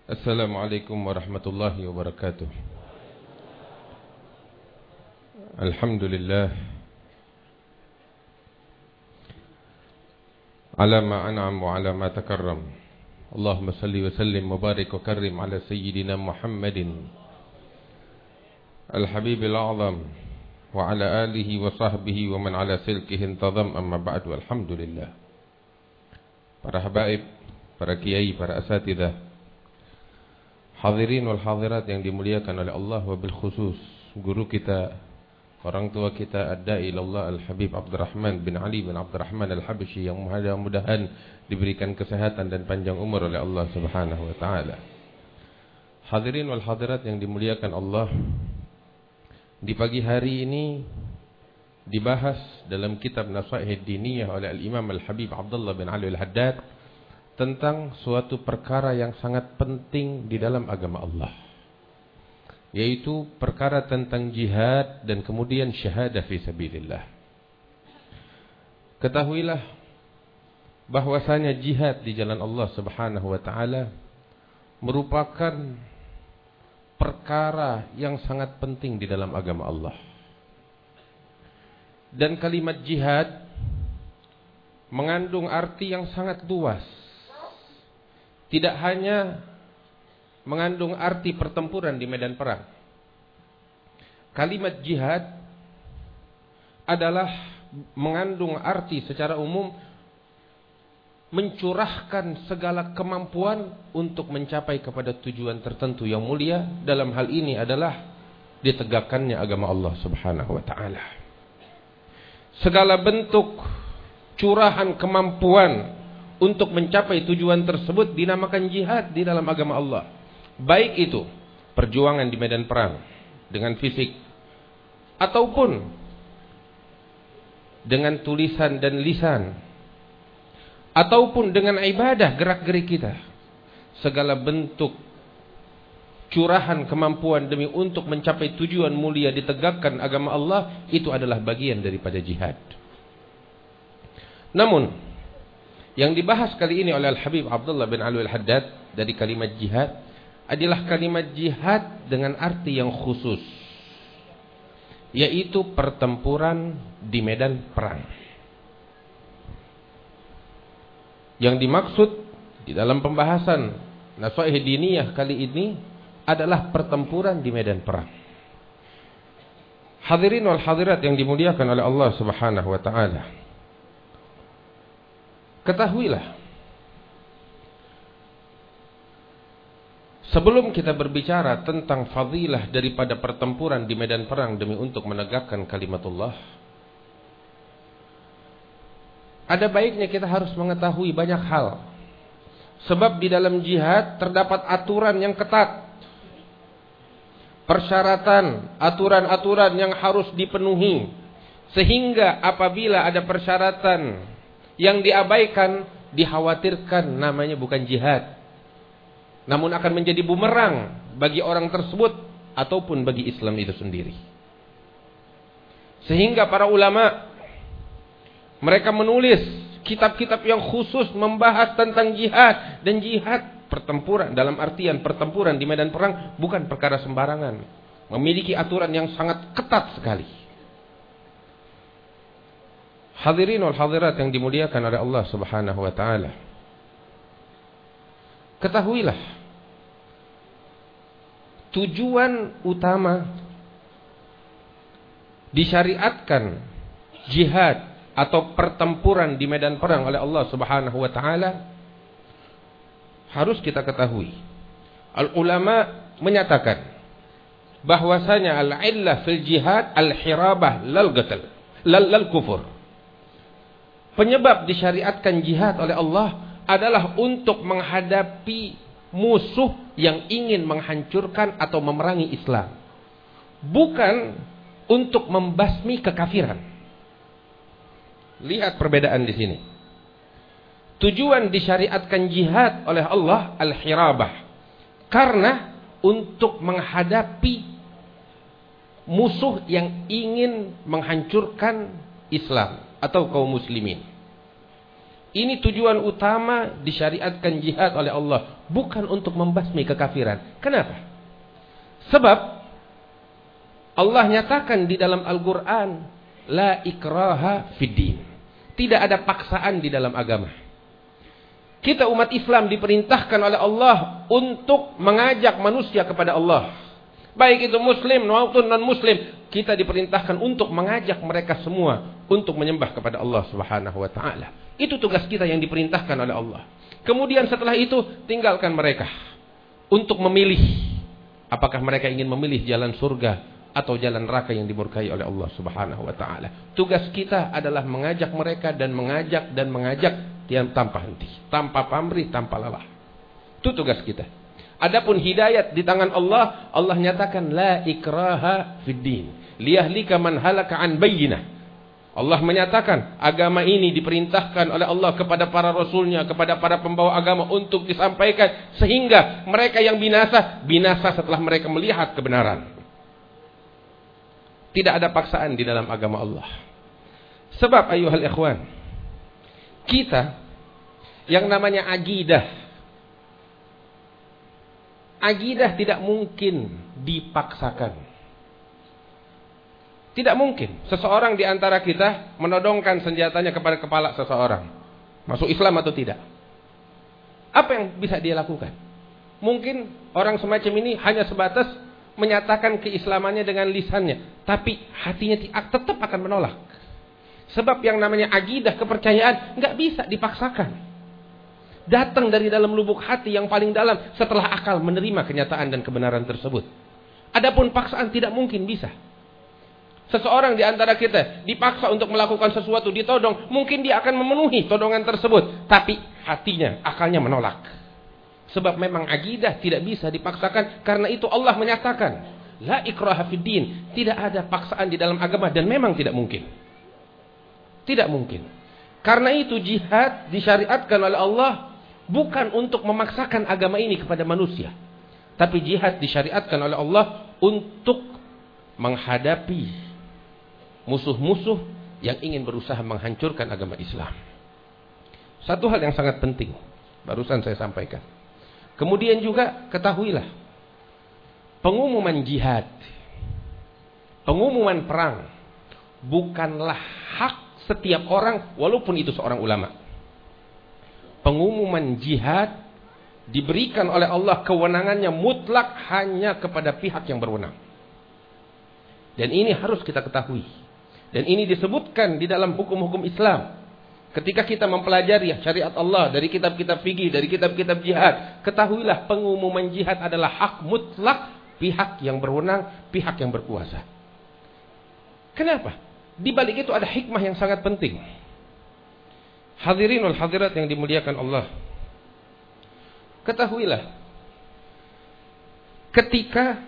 Assalamualaikum warahmatullahi wabarakatuh. Alhamdulillah ala ma an'am wa ala ma takarram. Allahumma salli wa sallim wa barik wa karrim ala sayyidina Muhammadin al-habibil a'zam wa ala alihi wa sahbihi wa man ala silkihi intazam, amma ba'du. Alhamdulillah. Para habaib, para kiai, para asatidzah, hadirin wal hadirat yang dimuliakan oleh Allah, wabil khusus guru kita, orang tua kita, ad-da'i ilallah al-habib Abdurrahman bin Ali bin Abdurrahman al-Habsyi, yang mudah-mudahan diberikan kesehatan dan panjang umur oleh Allah Subhanahu wa taala. Hadirin wal hadirat yang dimuliakan Allah, di pagi hari ini dibahas dalam kitab Nasaih Diniyah oleh al-Imam al-Habib Abdullah bin Ali al-Haddad tentang suatu perkara yang sangat penting di dalam agama Allah, yaitu perkara tentang jihad dan kemudian syahadah fi sabilillah. Ketahuilah bahwasanya jihad di jalan Allah Subhanahu wa taala merupakan perkara yang sangat penting di dalam agama Allah. Dan kalimat jihad mengandung arti yang sangat luas. Tidak hanya mengandung arti pertempuran di medan perang. Kalimat jihad adalah mengandung arti secara umum mencurahkan segala kemampuan untuk mencapai kepada tujuan tertentu yang mulia. Dalam hal ini adalah ditegakkannya agama Allah Subhanahu wa taala. Segala bentuk curahan kemampuan untuk mencapai tujuan tersebut dinamakan jihad di dalam agama Allah. Baik itu perjuangan di medan perang dengan fisik, ataupun dengan tulisan dan lisan, ataupun dengan ibadah gerak-gerik kita. Segala bentuk curahan kemampuan demi untuk mencapai tujuan mulia ditegakkan agama Allah, itu adalah bagian daripada jihad. Namun yang dibahas kali ini oleh Al-Habib Abdullah bin Ali al-Haddad dari kalimat jihad adalah kalimat jihad dengan arti yang khusus, yaitu pertempuran di medan perang. Yang dimaksud di dalam pembahasan Nasaih Diniyah kali ini adalah pertempuran di medan perang. Hadirin wal hadirat yang dimuliakan oleh Allah Subhanahu wa taala, ketahuilah, sebelum kita berbicara tentang fadilah daripada pertempuran di medan perang demi untuk menegakkan kalimatullah, ada baiknya kita harus mengetahui banyak hal. Sebab di dalam jihad terdapat aturan yang ketat, persyaratan, aturan-aturan yang harus dipenuhi, sehingga apabila ada persyaratan yang diabaikan, dikhawatirkan namanya bukan jihad, namun akan menjadi bumerang bagi orang tersebut ataupun bagi Islam itu sendiri. Sehingga para ulama, mereka menulis kitab-kitab yang khusus membahas tentang jihad. Dan jihad, pertempuran, dalam artian pertempuran di medan perang, bukan perkara sembarangan, memiliki aturan yang sangat ketat sekali. Hadirin wal hadirat yang dimuliakan oleh Allah Subhanahu wa taala, ketahuilah, tujuan utama disyariatkan jihad atau pertempuran di medan perang oleh Allah Subhanahu wa taala harus kita ketahui. Al-ulama menyatakan bahwasanya al-illah fil jihad al-hirabah lal qatl lal kufur. Penyebab disyariatkan jihad oleh Allah adalah untuk menghadapi musuh yang ingin menghancurkan atau memerangi Islam, bukan untuk membasmi kekafiran. Lihat perbedaan di sini. Tujuan disyariatkan jihad oleh Allah al-hirabah karena untuk menghadapi musuh yang ingin menghancurkan Islam atau kaum muslimin. Ini tujuan utama disyariatkan jihad oleh Allah, bukan untuk membasmi kekafiran. Kenapa? Sebab Allah nyatakan di dalam Al-Quran, la ikraha fiddin. Tidak ada paksaan di dalam agama. Kita umat Islam diperintahkan oleh Allah untuk mengajak manusia kepada Allah. Baik itu muslim maupun non-muslim, kita diperintahkan untuk mengajak mereka semua untuk menyembah kepada Allah Subhanahu wa taala. Itu tugas kita yang diperintahkan oleh Allah. Kemudian setelah itu tinggalkan mereka untuk memilih apakah mereka ingin memilih jalan surga atau jalan neraka yang dimurkai oleh Allah Subhanahu wa taala. Tugas kita adalah mengajak mereka dan mengajak yang tanpa henti, tanpa pamrih, tanpa lelah. Itu tugas kita. Adapun hidayat di tangan Allah, Allah nyatakan la ikraha fiddin, liyahlika man halaka an bayyinah. Allah menyatakan agama ini diperintahkan oleh Allah kepada para rasulnya, kepada para pembawa agama untuk disampaikan sehingga mereka yang binasa setelah mereka melihat kebenaran. Tidak ada paksaan di dalam agama Allah. Sebab ayuhal ikhwan, kita yang namanya Aqidah tidak mungkin dipaksakan. Tidak mungkin seseorang di antara kita menodongkan senjatanya kepada kepala seseorang. Masuk Islam atau tidak? Apa yang bisa dia lakukan? Mungkin orang semacam ini hanya sebatas menyatakan keislamannya dengan lisannya, tapi hatinya tetap akan menolak. Sebab yang namanya aqidah, kepercayaan, nggak bisa dipaksakan. Datang dari dalam lubuk hati yang paling dalam setelah akal menerima kenyataan dan kebenaran tersebut. Adapun paksaan tidak mungkin bisa. Seseorang di antara kita dipaksa untuk melakukan sesuatu, ditodong, mungkin dia akan memenuhi todongan tersebut, tapi hatinya, akalnya menolak. Sebab memang aqidah tidak bisa dipaksakan, karena itu Allah menyatakan la ikraha fiddin, tidak ada paksaan di dalam agama, dan memang tidak mungkin. Tidak mungkin. Karena itu jihad disyariatkan oleh Allah bukan untuk memaksakan agama ini kepada manusia, tapi jihad disyariatkan oleh Allah untuk menghadapi musuh-musuh yang ingin berusaha menghancurkan agama Islam. Satu hal yang sangat penting barusan saya sampaikan. Kemudian juga ketahuilah, pengumuman jihad, pengumuman perang bukanlah hak setiap orang walaupun itu seorang ulama. Pengumuman jihad diberikan oleh Allah, kewenangannya mutlak hanya kepada pihak yang berwenang. Dan ini harus kita ketahui. Dan ini disebutkan di dalam hukum-hukum Islam. Ketika kita mempelajari syariat Allah dari kitab-kitab fikih, dari kitab-kitab jihad, ketahuilah pengumuman jihad adalah hak mutlak pihak yang berwenang, pihak yang berkuasa. Kenapa? Di balik itu ada hikmah yang sangat penting. Hadirinul hadirat yang dimuliakan Allah, ketahuilah, ketika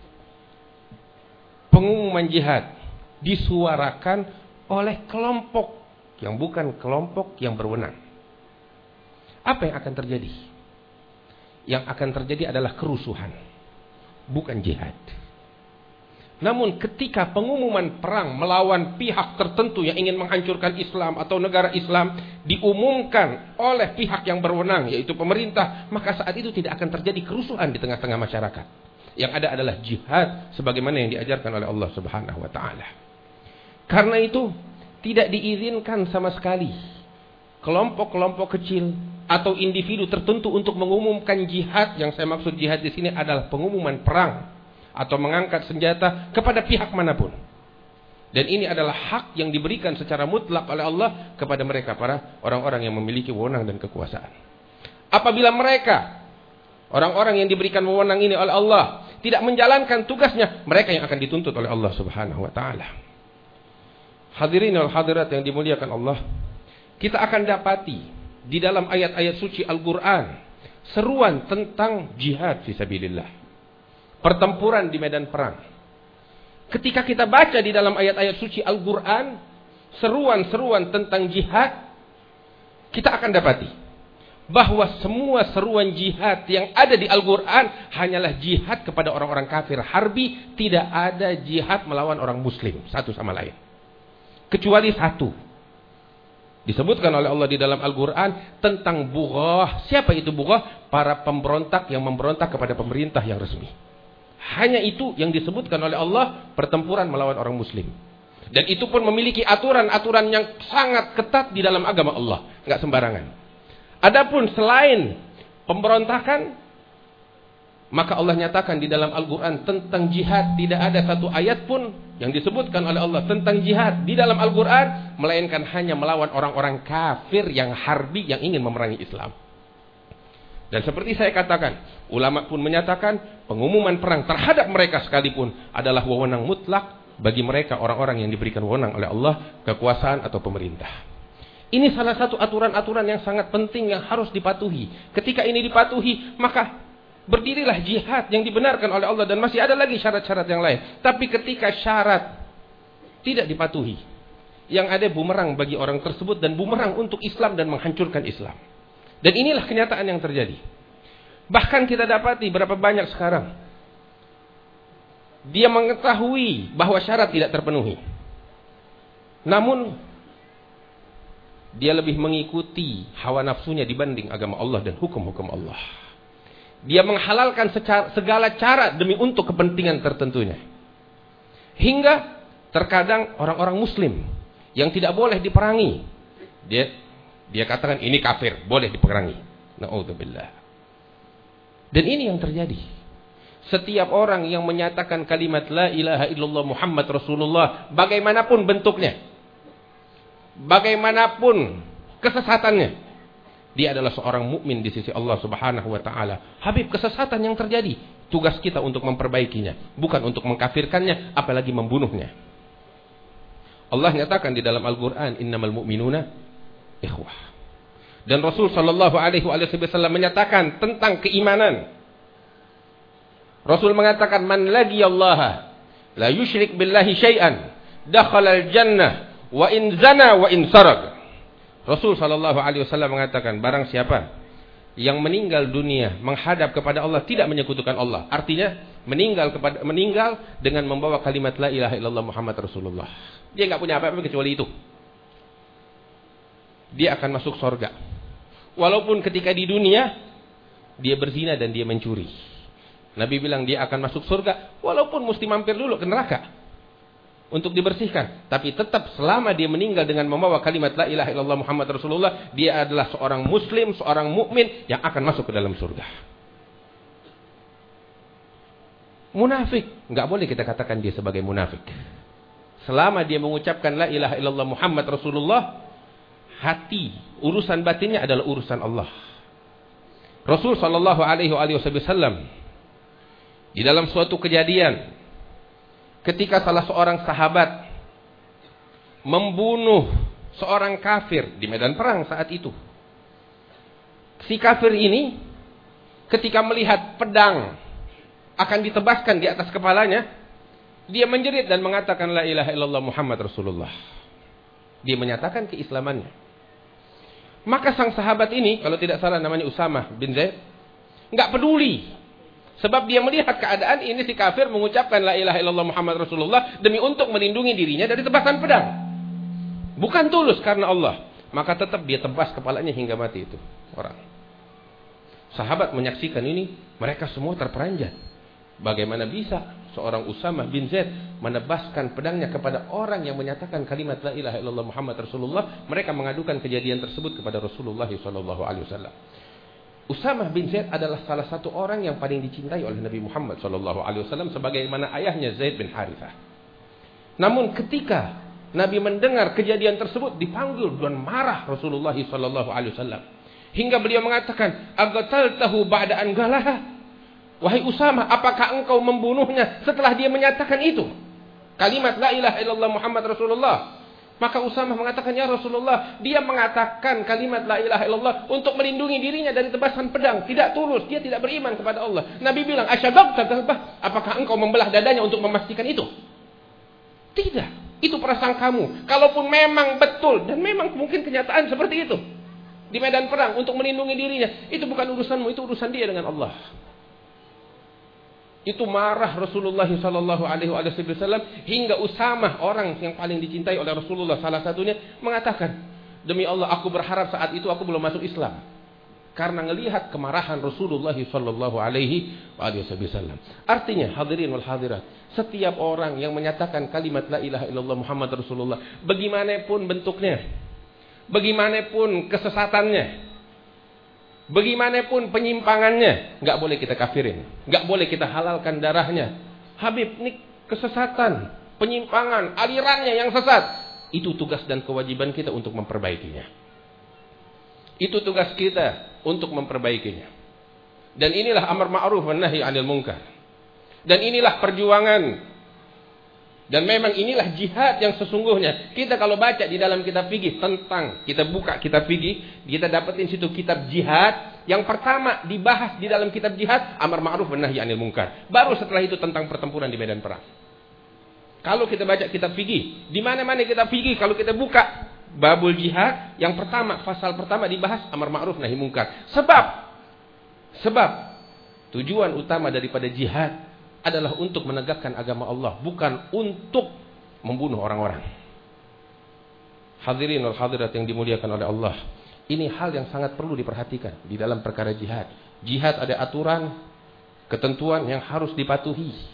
pengumuman jihad disuarakan oleh kelompok yang bukan kelompok yang berwenang, apa yang akan terjadi? Yang akan terjadi adalah kerusuhan, bukan jihad. Namun ketika pengumuman perang melawan pihak tertentu yang ingin menghancurkan Islam atau negara Islam diumumkan oleh pihak yang berwenang, yaitu pemerintah, maka saat itu tidak akan terjadi kerusuhan di tengah-tengah masyarakat. Yang ada adalah jihad sebagaimana yang diajarkan oleh Allah Subhanahu wa taala. Karena itu tidak diizinkan sama sekali kelompok-kelompok kecil atau individu tertentu untuk mengumumkan jihad. Yang saya maksud jihad di sini adalah pengumuman perang atau mengangkat senjata kepada pihak manapun. Dan ini adalah hak yang diberikan secara mutlak oleh Allah kepada mereka, para orang-orang yang memiliki wewenang dan kekuasaan. Apabila mereka, orang-orang yang diberikan wewenang ini oleh Allah, tidak menjalankan tugasnya, mereka yang akan dituntut oleh Allah Subhanahu wa taala. Hadirin wal hadirat yang dimuliakan Allah, kita akan dapati di dalam ayat-ayat suci Al-Qur'an seruan tentang jihad fisabilillah. Pertempuran di medan perang. Ketika kita baca di dalam ayat-ayat suci Al-Quran seruan-seruan tentang jihad, kita akan dapati bahwa semua seruan jihad yang ada di Al-Quran hanyalah jihad kepada orang-orang kafir harbi. Tidak ada jihad melawan orang muslim satu sama lain, kecuali satu, Disebutkan oleh Allah di dalam Al-Quran tentang bughah. Siapa itu bughah? Para pemberontak yang memberontak kepada pemerintah yang resmi. Hanya itu yang disebutkan oleh Allah, pertempuran melawan orang muslim. Dan itu pun memiliki aturan-aturan yang sangat ketat di dalam agama Allah. Nggak sembarangan. Adapun selain pemberontakan, maka Allah nyatakan di dalam Al-Quran tentang jihad. Tidak ada satu ayat pun yang disebutkan oleh Allah tentang jihad di dalam Al-Quran, melainkan hanya melawan orang-orang kafir yang harbi, yang ingin memerangi Islam. Dan seperti saya katakan, ulama pun menyatakan pengumuman perang terhadap mereka sekalipun adalah wewenang mutlak bagi mereka, orang-orang yang diberikan wewenang oleh Allah, kekuasaan atau pemerintah. Ini salah satu aturan-aturan yang sangat penting yang harus dipatuhi. Ketika ini dipatuhi, maka berdirilah jihad yang dibenarkan oleh Allah, dan masih ada lagi syarat-syarat yang lain. Tapi ketika syarat tidak dipatuhi, yang ada bumerang bagi orang tersebut dan bumerang untuk Islam dan menghancurkan Islam. Dan inilah kenyataan yang terjadi. Bahkan kita dapati berapa banyak sekarang dia mengetahui bahwa syarat tidak terpenuhi, namun dia lebih mengikuti hawa nafsunya dibanding agama Allah dan hukum-hukum Allah. Dia menghalalkan segala cara demi untuk kepentingan tertentunya. Hingga terkadang orang-orang muslim yang tidak boleh diperangi, dia katakan ini kafir, boleh diperangi. Na'udzubillah. Dan ini yang terjadi. Setiap orang yang menyatakan kalimat la ilaha illallah Muhammad Rasulullah, bagaimanapun bentuknya, bagaimanapun kesesatannya, dia adalah seorang mukmin di sisi Allah Subhanahu wa taala. Habib, kesesatan yang terjadi, tugas kita untuk memperbaikinya, bukan untuk mengkafirkannya, apalagi membunuhnya. Allah nyatakan di dalam Al-Qur'an, innamal mu'minuna ikhwah. Dan Rasul sallallahu alaihi wasallam menyatakan tentang keimanan. Rasul mengatakan, man laqiyallaha la yusyrik billahi syai'an dakhala al-jannah wa in zana wa in saraq. Rasul sallallahu alaihi wasallam mengatakan, barang siapa yang meninggal dunia menghadap kepada Allah tidak menyekutukan Allah, artinya meninggal dengan membawa kalimat la ilaha illallah Muhammad Rasulullah, dia enggak punya apa-apa kecuali itu, dia akan masuk surga. Walaupun ketika di dunia dia berzina dan dia mencuri, Nabi bilang dia akan masuk surga walaupun mesti mampir dulu ke neraka untuk dibersihkan. Tapi tetap selama dia meninggal dengan membawa kalimat la ilaha illallah Muhammad Rasulullah, dia adalah seorang muslim, seorang mukmin yang akan masuk ke dalam surga. Munafik, enggak boleh kita katakan dia sebagai munafik. Selama dia mengucapkan la ilaha illallah Muhammad Rasulullah, hati, urusan batinnya adalah urusan Allah. Rasul sallallahu alaihi wasallam di dalam suatu kejadian, ketika salah seorang sahabat membunuh seorang kafir di medan perang saat itu. Si kafir ini ketika melihat pedang akan ditebaskan di atas kepalanya, dia menjerit dan mengatakan la ilaha illallah Muhammad Rasulullah. Dia menyatakan keislamannya. Maka sang sahabat ini, kalau tidak salah namanya Usamah bin Zaid, enggak peduli. Sebab dia melihat keadaan ini si kafir mengucapkan la ilaha illallah Muhammad Rasulullah demi untuk melindungi dirinya dari tebasan pedang. Bukan tulus karena Allah. Maka tetap dia tebas kepalanya hingga mati itu orang. Sahabat menyaksikan ini, mereka semua terperanjat. Bagaimana bisa seorang Usamah bin Zaid menebaskan pedangnya kepada orang yang menyatakan kalimat la ilaha illallah Muhammad Rasulullah? Mereka mengadukan kejadian tersebut kepada Rasulullah SAW. Usamah bin Zaid adalah salah satu orang yang paling dicintai oleh Nabi Muhammad SAW, sebagaimana ayahnya Zaid bin Harithah. Namun ketika Nabi mendengar kejadian tersebut, dipanggil dan marah Rasulullah SAW, hingga beliau mengatakan, "Aqtaltahu ba'da an galaha?" Wahai Usamah, apakah engkau membunuhnya setelah dia menyatakan itu, kalimat la ilaha illallah Muhammad Rasulullah? Maka Usamah mengatakan, ya Rasulullah, dia mengatakan kalimat la ilaha illallah untuk melindungi dirinya dari tebasan pedang. Tidak tulus, dia tidak beriman kepada Allah. Nabi bilang, asyadaqta qalbah, apakah engkau membelah dadanya untuk memastikan itu? Tidak, itu perasaan kamu. Kalaupun memang betul, dan memang mungkin kenyataan seperti itu, di medan perang untuk melindungi dirinya, itu bukan urusanmu, itu urusan dia dengan Allah. Itu marah Rasulullah SAW, hingga Usamah, orang yang paling dicintai oleh Rasulullah salah satunya, mengatakan, Demi Allah, aku berharap saat itu aku belum masuk Islam. Karena ngelihat kemarahan Rasulullah sallallahu alaihi wasallam. Artinya, hadirin wal hadirat, setiap orang yang menyatakan kalimat la ilaha illallah Muhammad Rasulullah, bagaimanapun bentuknya, bagaimanapun kesesatannya, bagaimanapun penyimpangannya, nggak boleh kita kafirin, nggak boleh kita halalkan darahnya. Habib, ini kesesatan, penyimpangan, alirannya yang sesat. Itu tugas dan kewajiban kita untuk memperbaikinya. Itu tugas kita untuk memperbaikinya. Dan inilah amar ma'ruf wa nahi 'anil munkar. Dan inilah perjuangan. Dan memang inilah jihad yang sesungguhnya. Kita kalau baca di dalam kitab fikih tentang, kita buka kitab fikih, kita dapetin situ kitab jihad. Yang pertama dibahas di dalam kitab jihad, amar ma'ruf wa nahi 'anil munkar. Baru setelah itu tentang pertempuran di medan perang. Kalau kita baca kitab fikih, di mana-mana kitab fikih, kalau kita buka babul jihad, yang pertama, pasal pertama dibahas amar ma'ruf nahi munkar. Sebab tujuan utama daripada jihad adalah untuk menegakkan agama Allah, bukan untuk membunuh orang-orang. Hadirin wal hadirat yang dimuliakan oleh Allah, ini hal yang sangat perlu diperhatikan di dalam perkara jihad. Jihad ada aturan, ketentuan yang harus dipatuhi.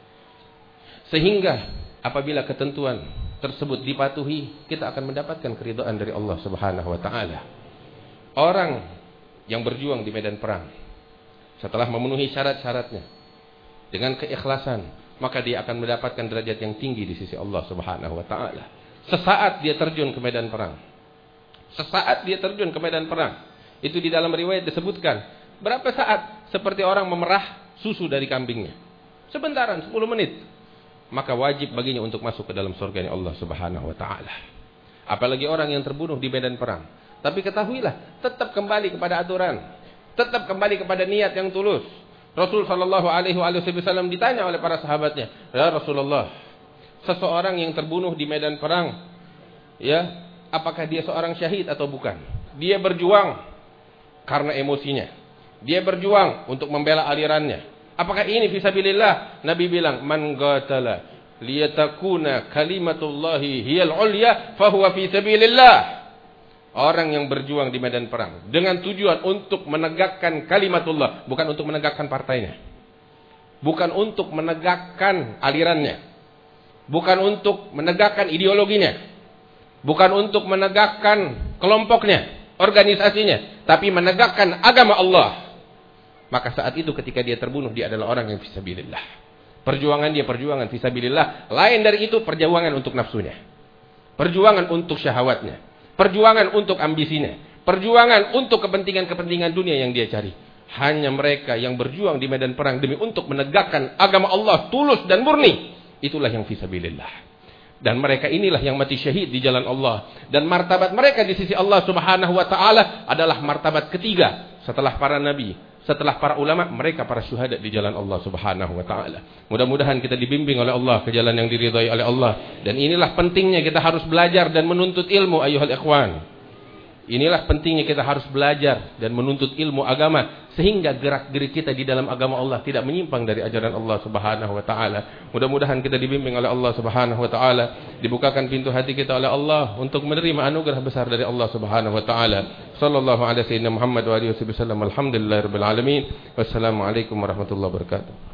Sehingga apabila ketentuan tersebut dipatuhi, kita akan mendapatkan keridhaan dari Allah Subhanahu wa taala. Orang yang berjuang di medan perang, setelah memenuhi syarat-syaratnya dengan keikhlasan, maka dia akan mendapatkan derajat yang tinggi di sisi Allah Subhanahu wa taala. Sesaat dia terjun ke medan perang. Sesaat dia terjun ke medan perang. Itu di dalam riwayat disebutkan, berapa saat seperti orang memerah susu dari kambingnya. Sebentaran, 10 menit. Maka wajib baginya untuk masuk ke dalam surga Allah Subhanahu wa taala. Apalagi orang yang terbunuh di medan perang. Tapi ketahuilah, tetap kembali kepada aturan, tetap kembali kepada niat yang tulus. Rasul sallallahu alaihi wasallam ditanya oleh para sahabatnya, "Ya Rasulullah, seseorang yang terbunuh di medan perang, ya, apakah dia seorang syahid atau bukan? Dia berjuang karena emosinya. Dia berjuang untuk membela alirannya. Apakah ini fisabilillah?" Nabi bilang, "Man qatala liyatakuna kalimatullahi hiyal ulya fahuwa fisabilillah." Orang yang berjuang di medan perang dengan tujuan untuk menegakkan kalimatullah, bukan untuk menegakkan partainya, bukan untuk menegakkan alirannya, bukan untuk menegakkan ideologinya, bukan untuk menegakkan kelompoknya, organisasinya, tapi menegakkan agama Allah. Maka saat itu ketika dia terbunuh, dia adalah orang yang fisabilillah. Perjuangan dia perjuangan fisabilillah. Lain dari itu perjuangan untuk nafsunya, perjuangan untuk syahwatnya, perjuangan untuk ambisinya, perjuangan untuk kepentingan-kepentingan dunia yang dia cari. Hanya mereka yang berjuang di medan perang demi untuk menegakkan agama Allah tulus dan murni, itulah yang fisabilillah. Dan mereka inilah yang mati syahid di jalan Allah. Dan martabat mereka di sisi Allah Subhanahu wa taala adalah martabat ketiga setelah para nabi, setelah para ulama, mereka para syuhada di jalan Allah Subhanahu wa taala. Mudah-mudahan kita dibimbing oleh Allah ke jalan yang diridhai oleh Allah. Dan inilah pentingnya kita harus belajar dan menuntut ilmu ayuhal ikhwan. Inilah pentingnya kita harus belajar dan menuntut ilmu agama, sehingga gerak-gerik kita di dalam agama Allah tidak menyimpang dari ajaran Allah Subhanahu wa taala. Mudah-mudahan kita dibimbing oleh Allah Subhanahu wa taala, dibukakan pintu hati kita oleh Allah untuk menerima anugerah besar dari Allah Subhanahu wa taala. Sallallahu alaihi wasallam Muhammad wa alihi wasallam. Alhamdulillahirabbil alamin. Wassalamualaikum warahmatullahi wabarakatuh.